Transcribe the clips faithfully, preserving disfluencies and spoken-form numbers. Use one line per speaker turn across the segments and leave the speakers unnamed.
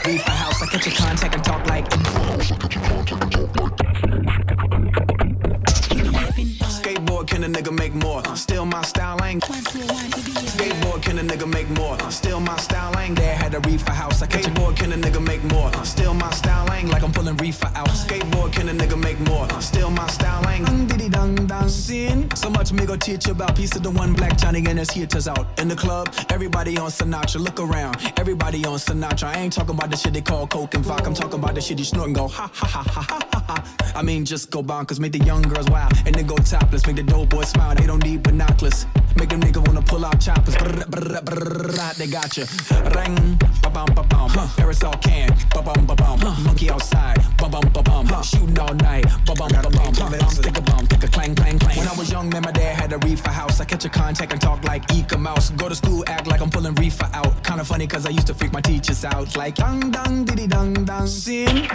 Reefer house, I catch your contact and talk like. Skateboard, can a nigga make more? Still my style ain't. Skateboard, can a nigga make more? Still my style ain't. There had a reefer house, I catch a board, can a nigga make more? Still my style ain't. Like I'm pulling reefer out. Skateboard, can a nigga make more? Still my style ain't. Diddy dang dancing. So much me go teach you about. Piece of the one black Johnny and his hitters out in the club. Everybody on Sinatra, look around. Everybody on Sinatra. I ain't talking about the shit they call coke and vodka. I'm talking about the shit you snort and go ha ha ha ha ha ha. I mean just go bonkers, make the young girls wild and then go topless. Make the dope boys smile, they don't need binoculars. Make them niggas wanna pull out choppers. Brr, brr, brr, brr, they got you. Ring, ba bum ba bum. Aerosol can, ba bum ba bum. Monkey outside, ba bum ba bum. Shooting all night, ba bum ba bum. Bomb stick a bum, stick a clang clang clang. When I was young, man, my dad had a reefer house. I catch a contact and talk like Eka Mouse. Go to school, act like I'm pulling reefer out. Kinda funny cause I used to freak my teachers out. Like dang dang diddy dang dang sing.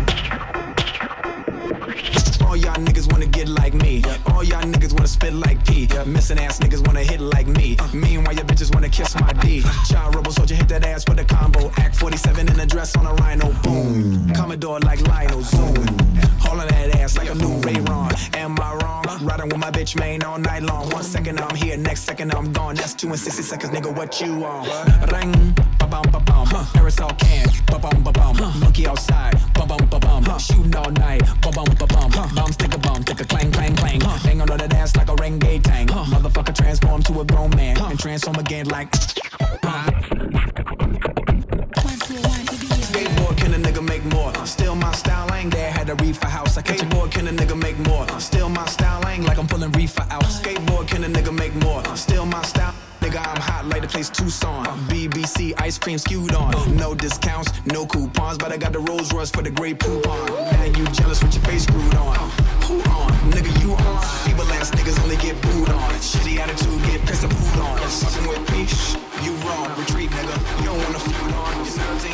All y'all niggas wanna get like me. All y'all niggas wanna spit like P. Missing ass niggas wanna hit like me. Meanwhile, your bitches wanna kiss my D. Child rebel soldier hit that ass with a combo. Act forty-seven in a dress on a rhino. Boom. Commodore like Lionel. Zoom. Hauling that ass like a new Ray Ron. Am I wrong? Riding with my bitch main all night long. One second I'm here, next second I'm gone. That's two and sixty seconds, nigga. What you on? Ring. Ba bum ba bum. Aerosol can. Ba bum ba bum. Monkey outside. Ba bum ba bum. Shooting all night. Ba bum ba bum. Bum stick a bum, stick a clang clang clang. Hang on to that ass like a renegade tank. Motherfucker transform to a grown man and transform again like. Skateboard, can a nigga make more? Still my style ain't. There had a reefer house. I catch a board, can a nigga make more? Still my style ain't. Like I'm pulling reefer out. Skateboard, can a nigga make more? Still my style. Nigga, I'm hot like the place Tucson. B B C ice cream skewed on. No discounts, no coupons, but I got the Rolls Royce for the great poupon. Now you jealous with your face screwed on. Who on? Nigga, you on? Feeble ass niggas only get booed on. Shitty attitude, get pissed and booed on. If fucking with me, you wrong. Retreat, nigga. You don't wanna feud on. You're seventeen.